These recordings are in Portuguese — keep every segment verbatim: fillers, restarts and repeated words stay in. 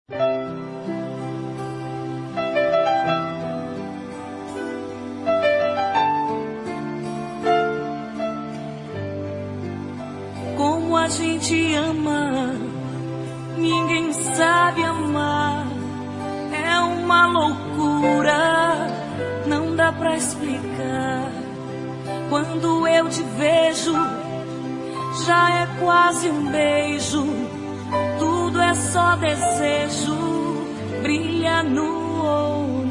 Como a gente ama, ninguém sabe amar. É uma loucura, não dá pra explicar. Quando eu te vejo, já é quase um beijo. Tudo é só desejo, brilha no olhar.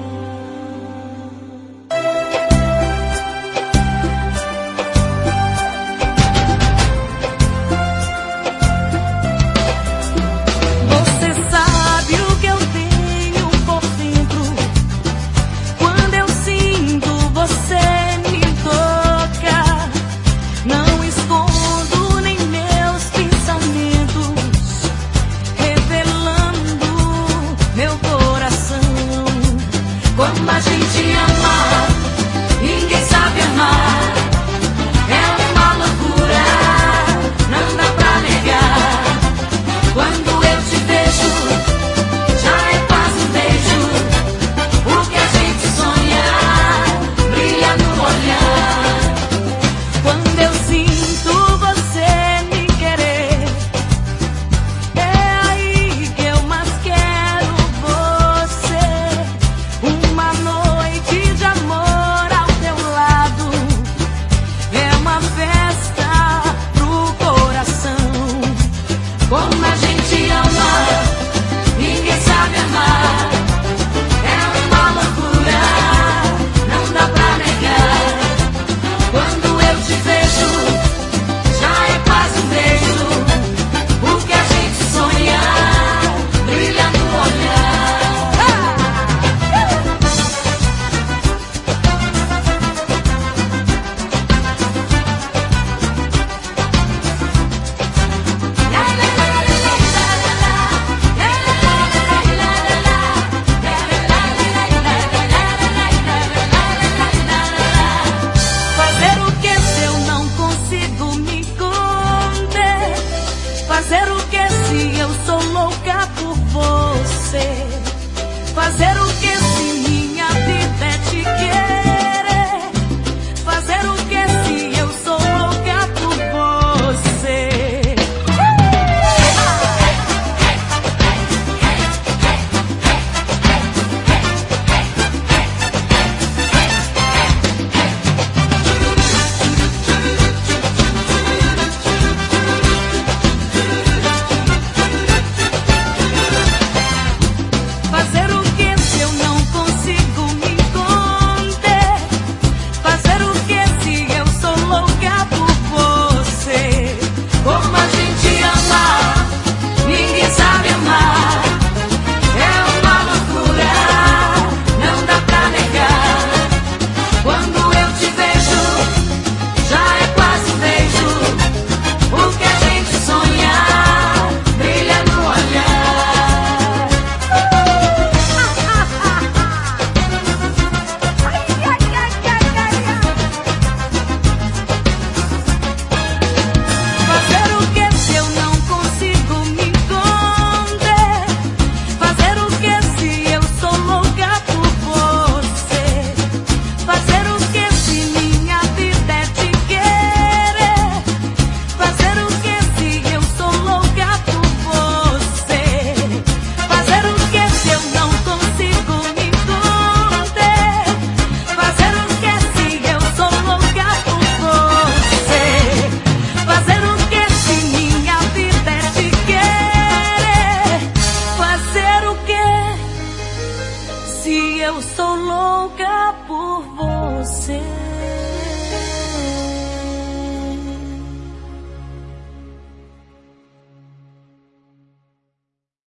Como a gente ama, ninguém sabe amar. É uma loucura, não dá pra negar. Quando eu te vejo, já é quase um beijo. O que a gente sonha, brilha no olhar. Quando eu sinto você me querer, é aí que eu mais quero você. Uma noite de amor ao teu lado é uma festa pro coração. Como a gente ama, ninguém sabe amar. É uma loucura, não dá pra negar. Quando eu te vejo, já é quase um beijo. O que a gente sonha, brilha no olhar. Fazer o que se eu não consigo me conter? Fazer o que se eu sou louca por você? Fazer o que se minha vida é te querer? Fazer o que se eu sou louca por você? Fazer o que se eu não consigo me conter? Fazer o que se eu sou louca por você? Como a gente ama, ninguém sabe amar. É uma loucura, não dá pra negar. Quando eu te vejo, já é quase um beijo. O que a gente sonha, brilha no olhar. Fazer o que se eu não consigo me conter? Fazer o que se eu sou louca por você? Fazer o que se minha vida é te querer? Fazer o que se eu sou louca por você? Fazer o que se eu não consigo me conter? Fazer o que se eu sou louca por você? Fazer o que se minha vida é te querer? Fazer o que se eu sou louca por você?